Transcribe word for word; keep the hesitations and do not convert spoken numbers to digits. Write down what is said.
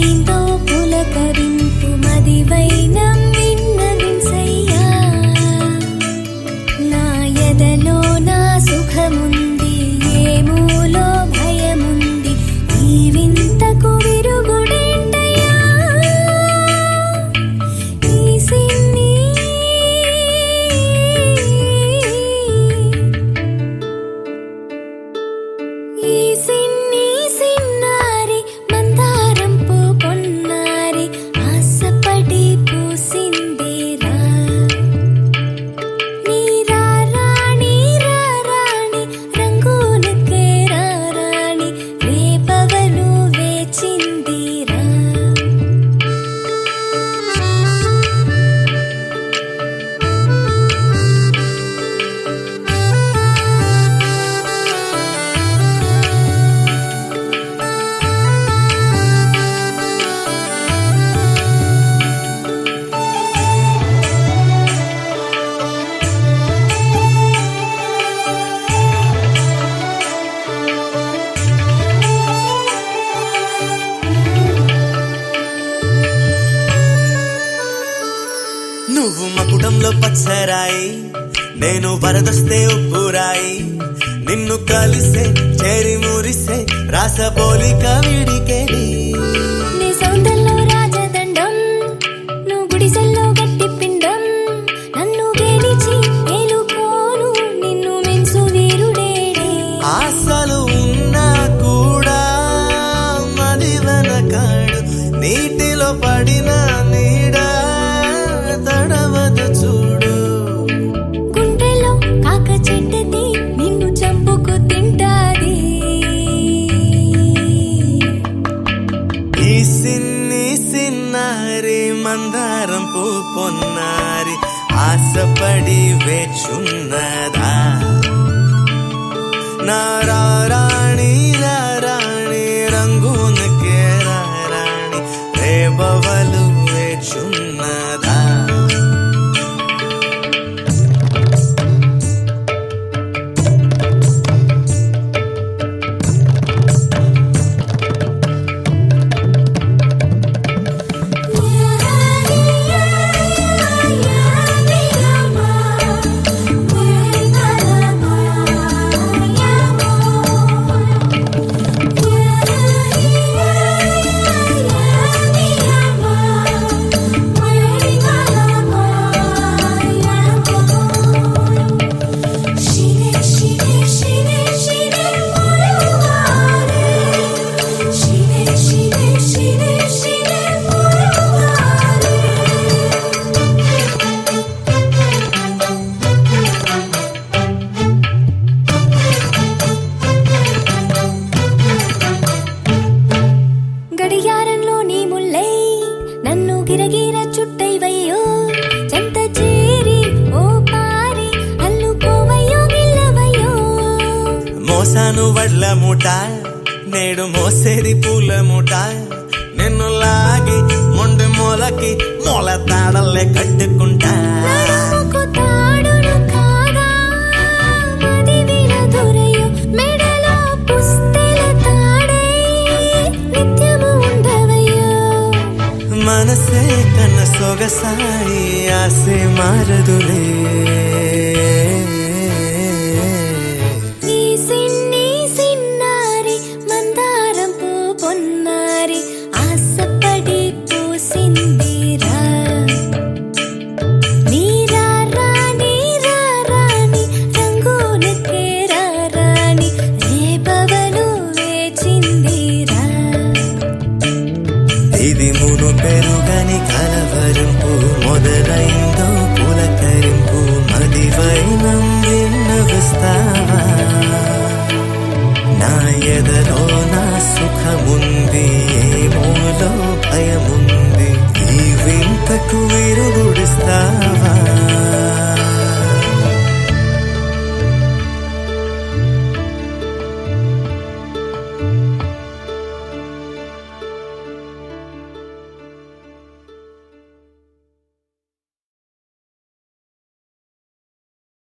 మొదలైందో పులకరింపు మదివైనం విన్నవించయ్యా నా ఎదలో నా సుఖముంది ఏమూలో భయముంది ఈ వింతకు విరుగుడేంటయ్యా ఈ సిన్ని ఈ సిన్ని సిన్నారి మందారం పూ పొన్నారి ఆశపడి పూసిందిరా నీరా రాణి రా రాణి రంగులకే రా రాణి రేపవలు వేచిందిరా నువ్వు మకుటంలో పచ్చరాయి నేను వరదొస్తే ఉప్పురాయి నిన్ను కలిసే చేరి మురిసే రాసపోలిక విడికేది నీ సౌందర్యంలో రాజదండం నువ్వు గుడిసెల్లో గట్టి పిండం నన్ను గెలిచి ఏలుకోను నిన్ను మించు వీరుడేడే ఆశలు ఉన్నా కూడా మది వెనకాడు నీటిలో పడిన నీడా తడవదు చూడు గుండెలో కాక చెడ్డది నిన్ను చంపుకు తింటాది ఈ సిన్ని సిన్నారి మందారం పూ పొన్నారి ఆశపడి వేచున్నదా నా రా రాణి రా రాణి రంగునకే రా రాణి రేపవలు వేచున్నదా గడియారంలో నీ ముల్లై నన్ను గిరగిర చుట్టైవయ్యో చెంత చేరి ఓ పారి అల్లుకోవయ్యో గిల్లవయ్యో మోసాను వడ్ల మూట నేడు మోసేది పూల మూట నిన్ను లాగి మొండి మూలకి మూల తాడల్లే కట్టుకుంటా నడుముకు తాడును కాగా మదివిల దొరయు మెడలో పుస్తెల తాడై నిత్యము ఉండవయ్యో మనసే కన్న సొగసాయి ఆసే మారదులే ఈ సిన్ని సిన్నారి మందారం పూ పొన్నారి ఆశపడి పూసిందిరా నీరా రాణి రా రాణి రంగులకే రా రాణి రేపవలు వేచిందిరా ఇది మును పెరుగని కలవరింపు మొదలైందో పులకరింపు మదివైనం విన్నవిస్తావా నా ఎదలో నా సుఖముంది ఏమోలో భయముంది ఈ వింతకు విరుగుడిస్తావా